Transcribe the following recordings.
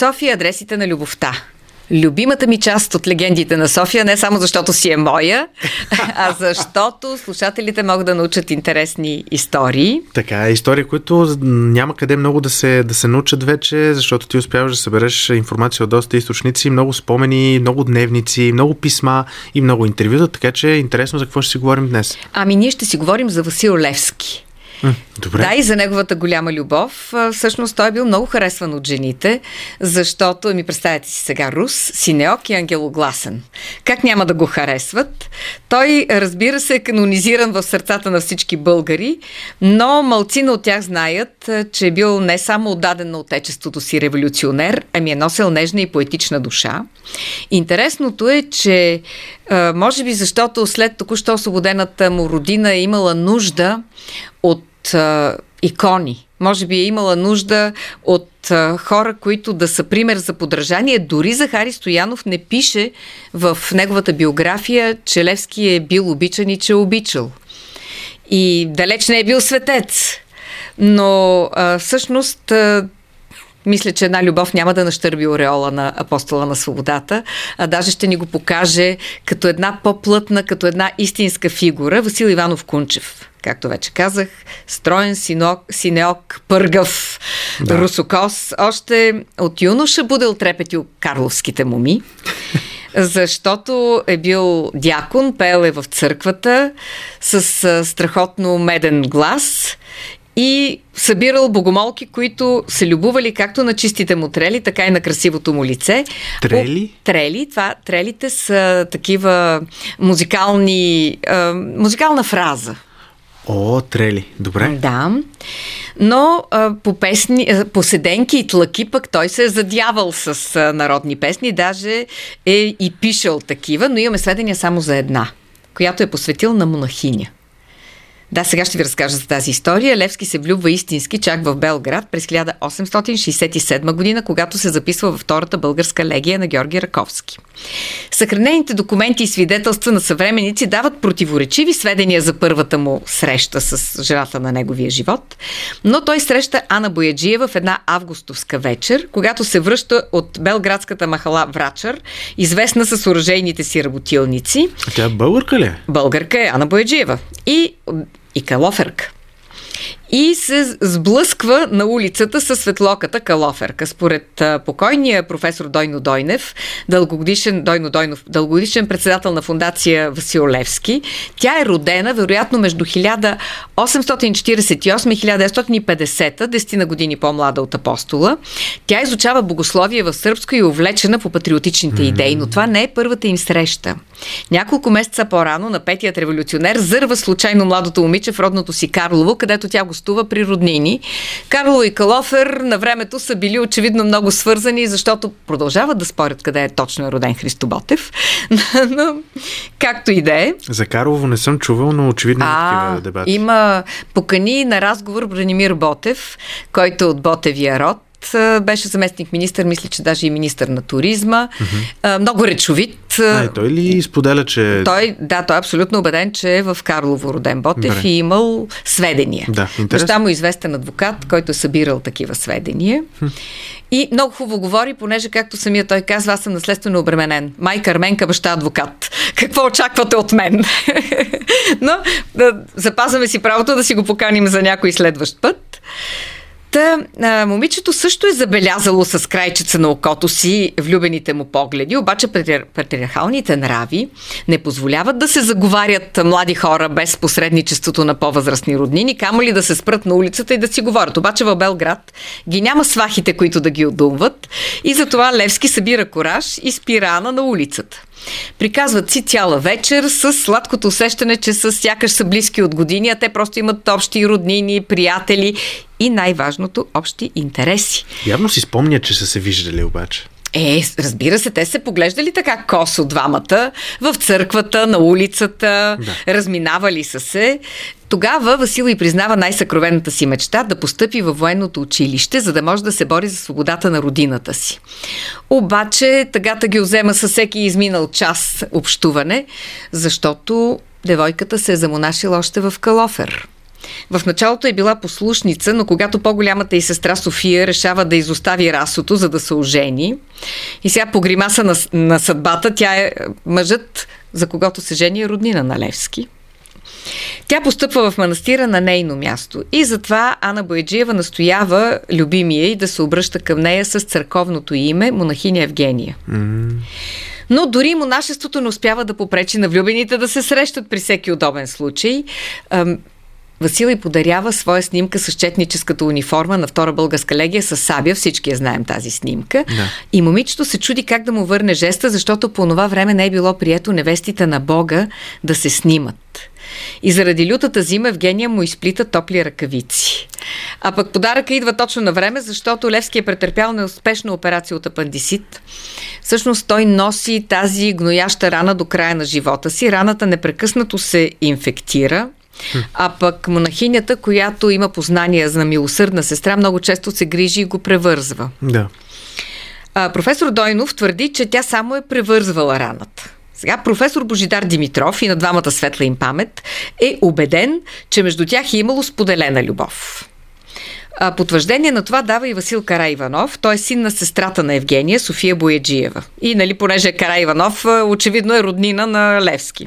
София, адресите на любовта. Любимата ми част от легендите на София, не само защото си е моя, а защото слушателите могат да научат интересни истории. Така, истории, които няма къде много да се научат вече, защото ти успяваш да събереш информация от доста източници, много спомени, много дневници, много писма и много интервюта, така че е интересно за какво ще си говорим днес. Ами ние ще си говорим за Васил Левски. Добре. Да, и за неговата голяма любов. Всъщност той е бил много харесван от жените, защото, представете си сега, рус, синеок и ангелогласен. Как няма да го харесват? Той, разбира се, е канонизиран в сърцата на всички българи, но малцина от тях знаят, че е бил не само отдаден на отечеството си революционер, ами е носил нежна и поетична душа. Интересното е, че може би защото след току-що освободената му родина е имала нужда от икони. Може би е имала нужда от хора, които да са пример за подражание. Дори Захари Стоянов не пише в неговата биография, че Левски е бил обичан и че е обичал. И далеч не е бил светец. Но всъщност мисля, че една любов няма да нащърби ореола на апостола на свободата, а даже ще ни го покаже като една по-плътна, като една истинска фигура. Васил Иванов Кунчев. Както вече казах, строен, синеок, пъргав, русокос. Още от юноша будел трепети от карловските моми, защото е бил дякон, пеел е в църквата с страхотно меден глас и събирал богомолки, които се любували както на чистите му трели, така и на красивото му лице. Трели? Трелите са такива музикална фраза. О, трели. Добре. Да. Но по седенки и тлаки пък той се е задявал с народни песни, даже е и пишел такива, но имаме сведения само за една, която е посветил на монахиня. Да, сега ще ви разкажа за тази история. Левски се влюбва истински чак в Белград през 1867 година, когато се записва във втората българска легия на Георги Раковски. Съхранените документи и свидетелства на съвременници дават противоречиви сведения за първата му среща с жената на неговия живот, но той среща Ана Бояджиева в една августовска вечер, когато се връща от белградската махала Врачар, известна с оръжейните си работилници. А тя българка ли е? Българка е Ана Бояджиева. И калоферка. И се сблъсква на улицата със светлоката калоферка. Според покойния професор Дойно Дойнов, дългогодишен председател на фондация Васил Левски, тя е родена вероятно между 1848 и 1950, 10 на години по-млада от апостола. Тя изучава богословие в сръбско и е увлечена по патриотичните идеи, но това не е първата им среща. Няколко месеца по-рано на петият революционер зърва случайно младото момиче в родното си Карлово, където тя гостува при роднини. Карлово и Калофер на времето са били очевидно много свързани, защото продължават да спорят къде е точно роден Христо Ботев. Но както и да е. За Карлово не съм чувал, но очевидно такива дебати. Има покани на разговор Бранимир Ботев, който от Ботевия род. Беше заместник-министър, мисля, че даже и министър на туризма. Много речовит. Той ли споделя, че... Той е абсолютно убеден, че е в Карлово роден Ботев и имал сведения. Баща му е известен адвокат, който е събирал такива сведения. И много хубаво говори, понеже, както самия той казва, аз съм наследствено обременен. Майка арменка, баща адвокат. Какво очаквате от мен? Но запазваме си правото да си го поканим за някой следващ път. Момичето също е забелязало с крайчеца на окото си влюбените му погледи, обаче патриархалните нрави не позволяват да се заговарят млади хора без посредничеството на по-възрастни роднини, камо ли да се спрат на улицата и да си говорят. Обаче в Белград ги няма свахите, които да ги удумват, и затова Левски събира кораж и спира Ана на улицата. Приказват си цяла вечер с сладкото усещане, че сякаш са близки от години, а те просто имат общи роднини, приятели и най-важното – общи интереси. Явно си спомня, че са се виждали обаче. Разбира се, те се поглеждали така косо двамата в църквата, на улицата, разминавали са се. Тогава Васил й признава най-съкровената си мечта да постъпи във военното училище, за да може да се бори за свободата на родината си. Обаче тъгата ги взема със всеки изминал час общуване, защото девойката се е замонашила още в Калофер. В началото е била послушница, но когато по-голямата й сестра София решава да изостави расото, за да се ожени, и сега по гримаса на съдбата, тя е мъжът, за когото се жени, е роднина на Левски. Тя постъпва в манастира на нейно място и затова Ана Бояджиева настоява любимия й да се обръща към нея с църковното име монахиня Евгения. Но дори монашеството не успява да попречи на влюбените да се срещат при всеки удобен случай. Васил й подарява своя снимка с четническата униформа на Втора българска легия с сабя. Всички я знаем тази снимка. Да. И момичето се чуди как да му върне жеста, защото по това време не е било прието невестите на Бога да се снимат. И заради лютата зима Евгения му изплита топли ръкавици. А пък подаръка идва точно на време, защото Левски е претърпял неуспешна операция от апендисит. Всъщност той носи тази гнояща рана до края на живота си. Раната непрекъснато се инфектира. А пък монахинята, която има познания за милосърдна сестра, много често се грижи и го превързва. Да. Професор Дойнов твърди, че тя само е превързвала раната. Сега професор Божидар Димитров, и на двамата светла им памет, е убеден, че между тях е имало споделена любов. Потвърждение на това дава и Васил Караиванов. Той е син на сестрата на Евгения, София Бояджиева. И, понеже е Караиванов, очевидно е роднина на Левски.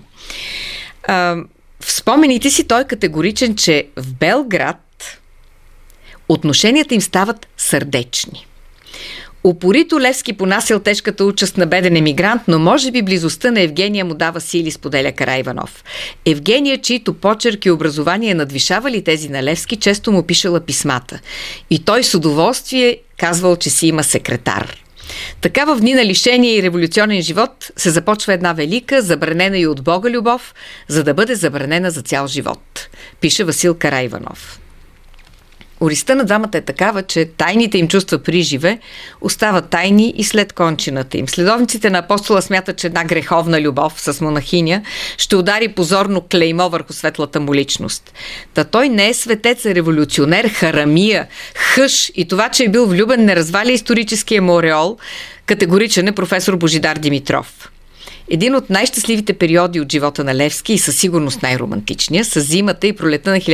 В спомените си той е категоричен, че в Белград отношенията им стават сърдечни. Упорито Левски понасял тежката участ на беден емигрант, но може би близостта на Евгения му дава сили, споделя Караиванов. Евгения, чието почерк и образование надвишавали тези на Левски, често му пишела писмата. И той с удоволствие казвал, че си има секретар. Така в дни на лишение и революционен живот се започва една велика, забранена и от Бога любов, за да бъде забранена за цял живот, пише Васил Караиванов. Ориста на двамата е такава, че тайните им чувства при живе остават тайни и след кончината им. Следовниците на апостола смятат, че една греховна любов с монахиня ще удари позорно клеймо върху светлата му личност. Та той не е светец, а революционер, харамия, хъш, и това, че е бил влюбен, не разваля историческия му ореол, категоричен е професор Божидар Димитров. Един от най-щастливите периоди от живота на Левски и със сигурност най-романтичния, с зимата и пролета на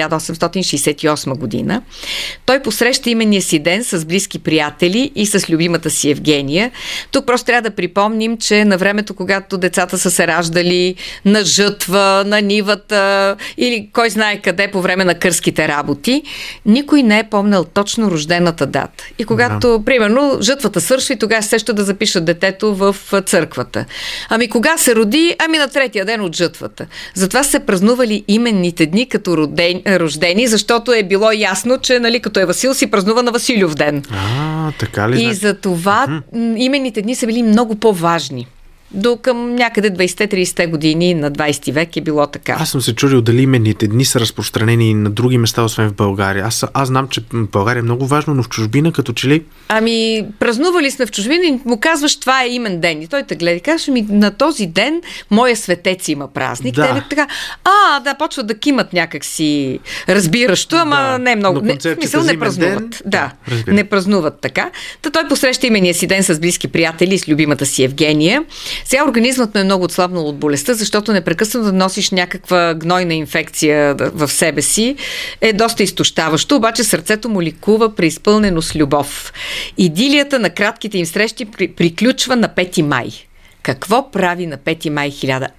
1868 година. Той посреща именния си ден с близки приятели и с любимата си Евгения. Тук просто трябва да припомним, че на времето, когато децата са се раждали на жътва, на нивата или кой знае къде по време на кърските работи, никой не е помнил точно рождената дата. И когато, примерно, жътвата свършва и тогава се сеща да запишат детето в църквата. Кога се роди? На третия ден от жътвата. Затова се празнували именните дни като рождени, защото е било ясно, че като е Васил, си празнува на Василев ден. Така ли? И за това именните дни са били много по-важни. До към някъде 20-30 години на 20 век е било така. Аз съм се чудил дали именните дни са разпространени на други места, освен в България. Аз знам, че в България е много важно, но в чужбина като че ли... Празнували сме в чужбина и му казваш, това е имен ден. И той те гледа и казва, на този ден моя светец има празник. Да. Те така, почват да кимат някакси разбиращо, ама не много. Смисъл не празнуват. Не празнуват така. Той посреща имения си ден с близки приятели и с любимата си Евгения. Сега организмът му е много отслабнал от болестта, защото непрекъснато да носиш някаква гнойна инфекция в себе си е доста изтощаващо, обаче сърцето му ликува преизпълнено с любов. Идилията на кратките им срещи приключва на 5 май. Какво прави на 5 май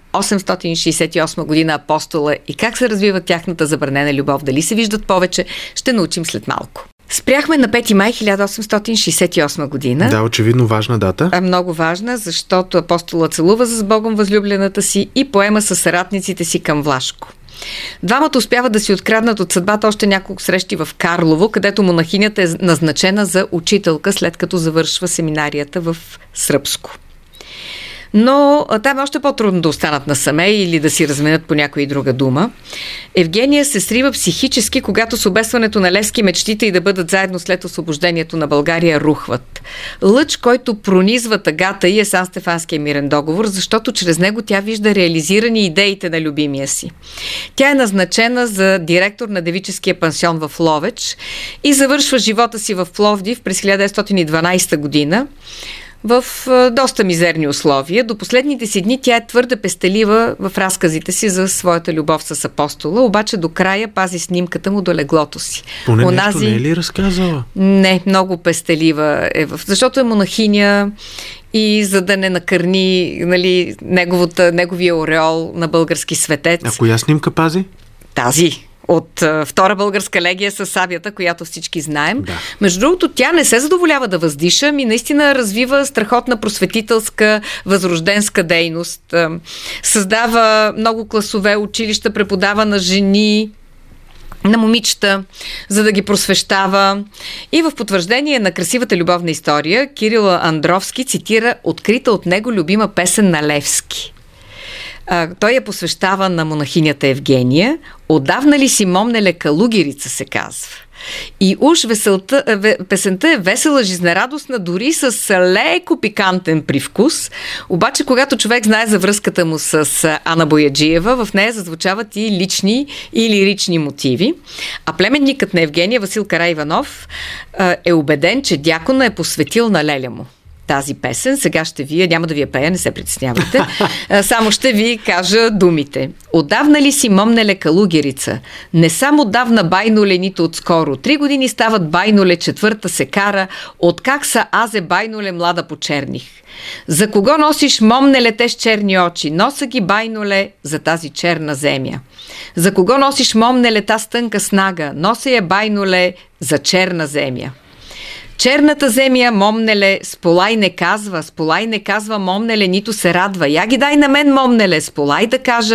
1868 година апостола и как се развива тяхната забранена любов? Дали се виждат повече? Ще научим след малко. Спряхме на 5 май 1868 година. Да, очевидно важна дата. Много важна, защото апостола целува с Богом възлюблената си и поема със съратниците си към Влашко. Двамата успяват да си откраднат от съдбата още няколко срещи в Карлово, където монахинята е назначена за учителка, след като завършва семинарията в Сръбско. Но там е още по-трудно да останат насаме или да си разменят по някоя и друга дума. Евгения се срива психически, когато с обесването на Левски мечтите и да бъдат заедно след освобождението на България рухват. Лъч, който пронизва тъгата и е Сан-Стефанския мирен договор, защото чрез него тя вижда реализирани идеите на любимия си. Тя е назначена за директор на девическия пансион в Ловеч и завършва живота си в Пловдив през 1912 година. в доста мизерни условия. До последните си дни тя е твърде пестелива в разказите си за своята любов с Апостола, обаче до края пази снимката му до леглото си. Поне нещо не е ли разказала? Не, много пестелива е, защото е монахиня и за да не накърни, нали, неговия ореол на български светец. А коя снимка пази? Тази. От втора българска легия с сабията, която всички знаем. Да. Между другото, тя не се задоволява да въздиша, наистина развива страхотна просветителска, възрожденска дейност. Създава много класове, училища, преподава на жени, на момичета, за да ги просвещава. И в потвърждение на красивата любовна история, Кирил Андровски цитира открита от него любима песен на Левски. Той я посвещава на монахинята Евгения. Отдавна ли си момнеле Калугерица, се казва. И уж песента е весела, жизнерадостна, дори с леко пикантен привкус. Обаче, когато човек знае за връзката му с Ана Бояджиева, в нея зазвучават и лични и лирични мотиви. А племенникът на Евгения, Васил Караиванов, е убеден, че дякона е посветил на леля му тази песен. Сега няма да ви я пея, не се притеснявайте. Само ще ви кажа думите. Отдавна ли си момнеле Калугерица? Не само отдавна байноле, нито отскоро. 3 години стават байноле, 4-та се кара. Откак са азе байноле млада почерних? За кого носиш момнеле те с черни очи? Носа ги байноле за тази черна земя. За кого носиш момнеле та с тънка снага? Носа я байноле за черна земя. Черната земя, момнеле, сполай не казва, момнеле, нито се радва. Я ги дай на мен, момнеле, сполай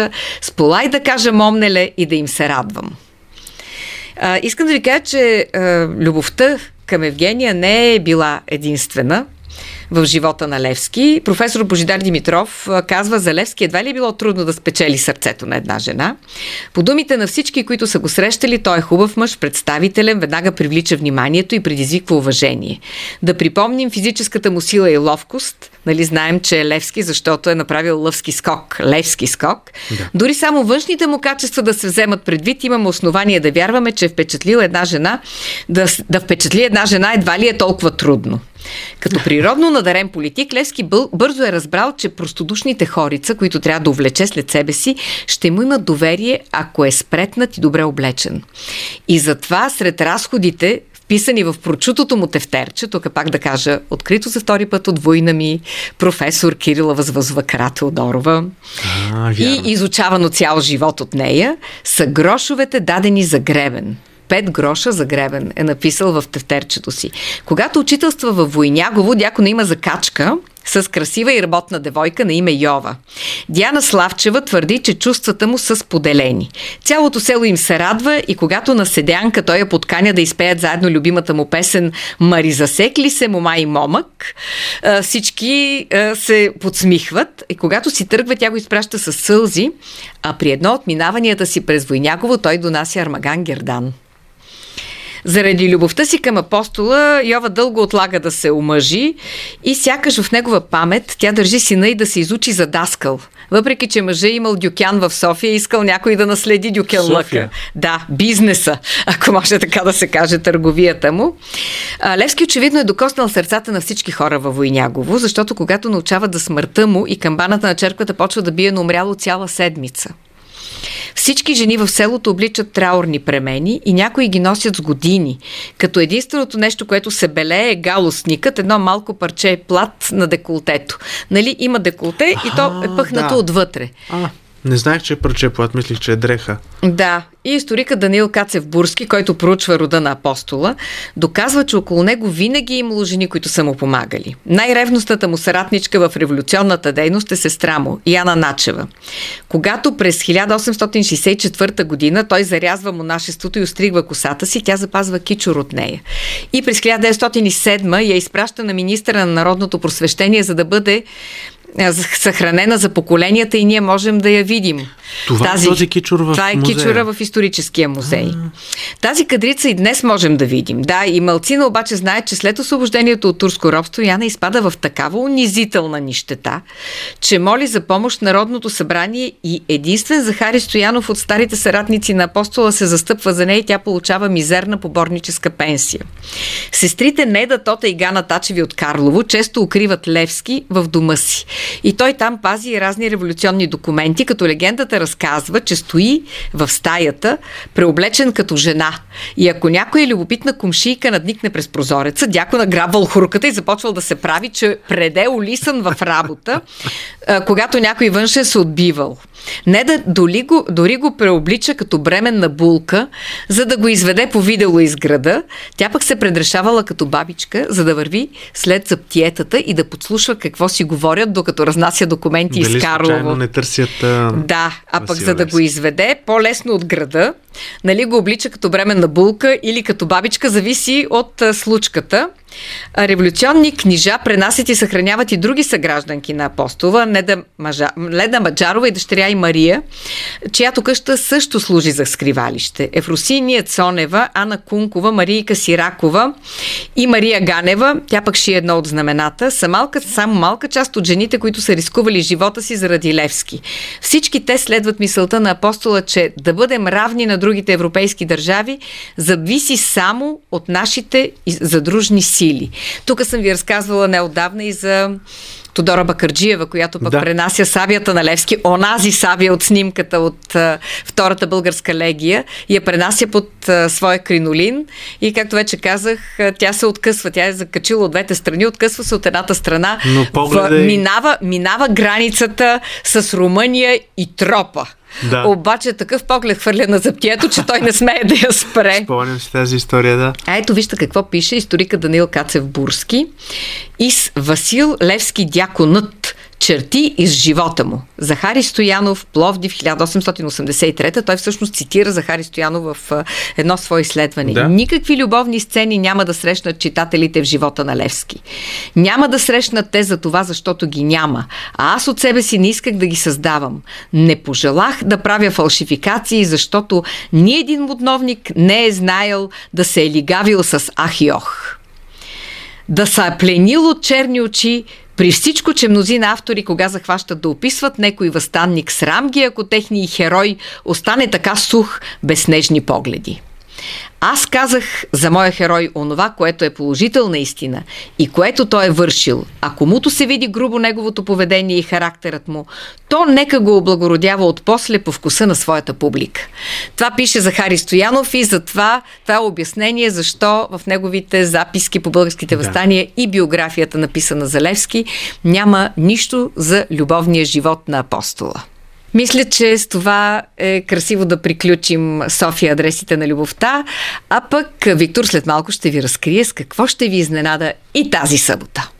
да кажа, момнеле, и да им се радвам. Искам да ви кажа, че любовта към Евгения не е била единствена в живота на Левски. Професор Божидар Димитров казва, за Левски едва ли е било трудно да спечели сърцето на една жена. По думите на всички, които са го срещали, той е хубав мъж, представителен, веднага привлича вниманието и предизвиква уважение. Да припомним физическата му сила и ловкост. Нали, знаем, че е Левски, защото е направил левски скок. Да. Дори само външните му качества да се вземат предвид, имаме основание да вярваме, че впечатлил една жена, да впечатли една жена едва ли е толкова трудно. Като природно надарен политик, Левски бързо е разбрал, че простодушните хорица, които трябва да увлече след себе си, ще му имат доверие, ако е спретнат и добре облечен. И затова сред разходите, вписани в прочутото му тефтерче, тук пак да кажа, открито за втори път от война ми, професор Кирила Възвъзва Кара Теодорова и изучавано цял живот от нея, са грошовете дадени за гребен. 5 гроша за гребен е написал в тефтерчето си. Когато учителства във Войнягово, дякона има закачка с красива и работна девойка на име Йова. Диана Славчева твърди, че чувствата му са споделени. Цялото село им се радва и когато на седянка той я подканя да изпеят заедно любимата му песен «Мари, засекли се, мома и момък», всички се подсмихват и когато си тръгва, тя го изпраща със сълзи, а при едно от минаванията си през Войнягово той донася армаган гердан. Заради любовта си към Апостола, Йова дълго отлага да се омъжи и сякаш в негова памет тя държи сина и да се изучи за даскал. Въпреки че мъжът имал дюкян в София, искал някой да наследи дюкянлъка. Да, бизнеса, ако може така да се каже, търговията му. Левски очевидно е докоснал сърцата на всички хора във Войнягово, защото когато научават за смъртта му и камбаната на черквата почва да бие на умряло цяла седмица. Всички жени в селото обличат траурни премени и някои ги носят с години, като единственото нещо, което се белее е галусникът, едно малко парче плат на деколтето. Нали, има деколте и то е пъхнато отвътре. Не знаех, че е парче плат, мислих, че е дреха. Да, и историкът Даниил Кацев-Бурски, който проучва рода на Апостола, доказва, че около него винаги е имало жени, които са му помагали. Най-ревностната му съратничка в революционната дейност е сестра му, Яна Начева. Когато през 1864 година той зарязва монашеството и остригва косата си, тя запазва кичур от нея. И през 1907 я изпраща на министъра на народното просвещение, за да бъде съхранена за поколенията и ние можем да я видим. Това е този кичур в музея? Това е кичура в историческия музей. Тази кадрица и днес можем да видим. Да, и малцина обаче знаят, че след освобождението от турско робство Яна изпада в такава унизителна нищета, че моли за помощ Народното събрание и единствен Захари Стоянов от старите съратници на апостола се застъпва за нея и тя получава мизерна поборническа пенсия. Сестрите Неда, Тота и Гана Тачеви от Карлово често укриват Левски в дома си. И той там пази разни революционни документи, като легендата разказва, че стои в стаята, преоблечен като жена. И ако някоя любопитна комшийка надникне през прозореца, дякона грабвал хурката и започвал да се прави, че преде улисан в работа, когато някой външен се отбивал. Неда дори го преоблича като бременна булка, за да го изведе по видело из града. Тя пък се предрешавала като бабичка, за да върви след заптиетата и да подслушва какво си говорят, докато разнася документи из Карлово. Дали случайно не търсят Да, а пък за да го изведе по-лесно от града, нали, го облича като бременна булка или като бабичка, зависи от случката. Революционни книжа пренасят и съхраняват и други съгражданки на апостола, Леда Маджарова и дъщеря и Мария, чиято къща също служи за скривалище. Ефросиния Цонева, Ана Кункова, Марийка Сиракова и Мария Ганева, тя пък ши едно от знамената, са само малка част от жените, които са рискували живота си заради Левски. Всички те следват мисълта на апостола, че да бъдем равни на другите европейски държави зависи само от нашите задружни сили. Тук съм ви разказвала неотдавна и за Тодора Бакърджиева, която пък пренася сабията на Левски, онази сабия от снимката от Втората българска легия, я пренася под своя кринолин и, както вече казах, тя се откъсва. Тя е закачила от двете страни, откъсва се от едната страна, минава границата с Румъния и Тропа. Да. Обаче такъв поглед хвърля на заптието, че той не смее да я спре. Спомням си тази история, да. Ето вижте какво пише историка Даниил Кацев-Бурски. Из Васил Левски дяконът черти из живота му. Захари Стоянов, Пловдив, 1883. Той всъщност цитира Захари Стоянов в едно свое изследване. Да. Никакви любовни сцени няма да срещнат читателите в живота на Левски. Няма да срещнат те за това, защото ги няма. А аз от себе си не исках да ги създавам. Не пожелах да правя фалшификации, защото ни един модновник не е знаел да се е лигавил с ах и ох. Да са пленил от черни очи, при всичко, че мнозина автори, кога захващат да описват некой възстанник, срам ги, ако техния херой остане така сух, без нежни погледи. Аз казах за моя херой онова, което е положителна истина и което той е вършил. А комуто се види грубо неговото поведение и характерът му, то нека го облагородява отпосле по вкуса на своята публика. Това пише Захари Стоянов и затова това е обяснение защо в неговите записки по българските въстания и биографията, написана за Левски, няма нищо за любовния живот на апостола. Мисля, че с това е красиво да приключим София адресите на любовта, а пък Виктор след малко ще ви разкрие с какво ще ви изненада и тази събота.